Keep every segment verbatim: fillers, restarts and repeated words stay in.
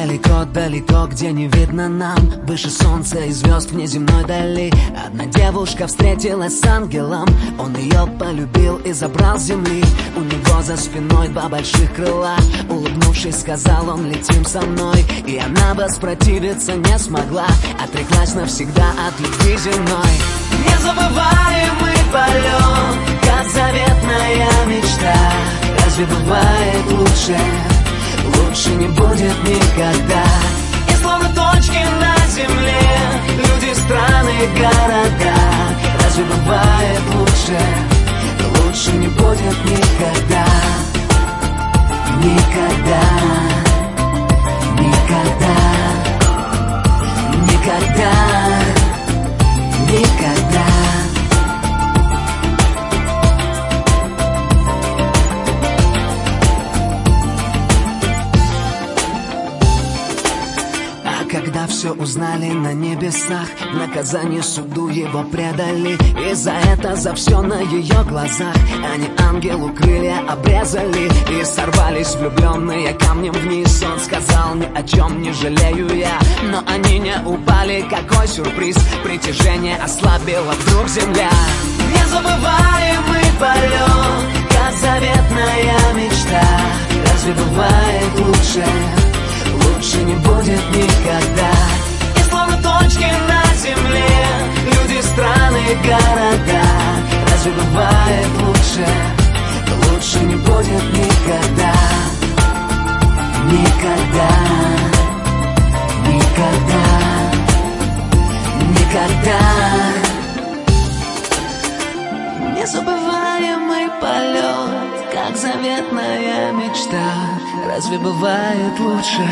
далеко-далеко, где не видно нам, выше солнца и звезд вне земной дали. Одна девушка встретилась с ангелом, он ее полюбил и забрал с земли. У него за спиной два больших крыла, улыбнувшись, сказал он: летим со мной. И она воспротивиться не смогла, отреклась навсегда от любви земной. Незабываемый полет, как заветная мечта. Разве бывает лучше? Лучше не будет никогда. И словно точки на земле, люди, страны, города. Разве бывает лучше? Лучше не будет никогда. Никогда. Никогда. Никогда. Никогда. Когда все узнали на небесах, наказание суду его предали. И за это, за все на ее глазах они ангелу крылья обрезали. И сорвались влюбленные камнем вниз. Он сказал: ни о чем не жалею я. Но они не упали, какой сюрприз. Притяжение ослабило вдруг земля. Незабываемый полет, как заветная мечта. Разве бывает лучше? Лучше не будет никогда. И словно точки на земле, люди, страны, города. Разве бывает лучше? Лучше не будет никогда. Никогда. Никогда. Никогда. Незабываемый полет, как заветная мечта. Разве бывает лучше?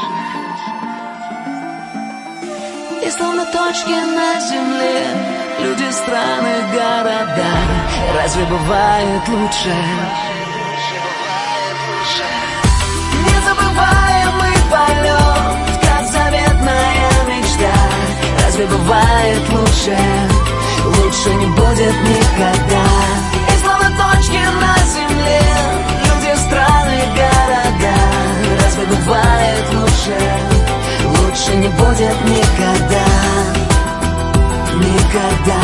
И словно точки на земле, люди, страны, города. Разве бывает лучше? Незабываемый полет, как заветная мечта. Разве бывает лучше? Лучше не будет никогда. И словно точки на земле, люди, страны, города. Разве бывает лучше? Лучше не будет никогда. Никогда.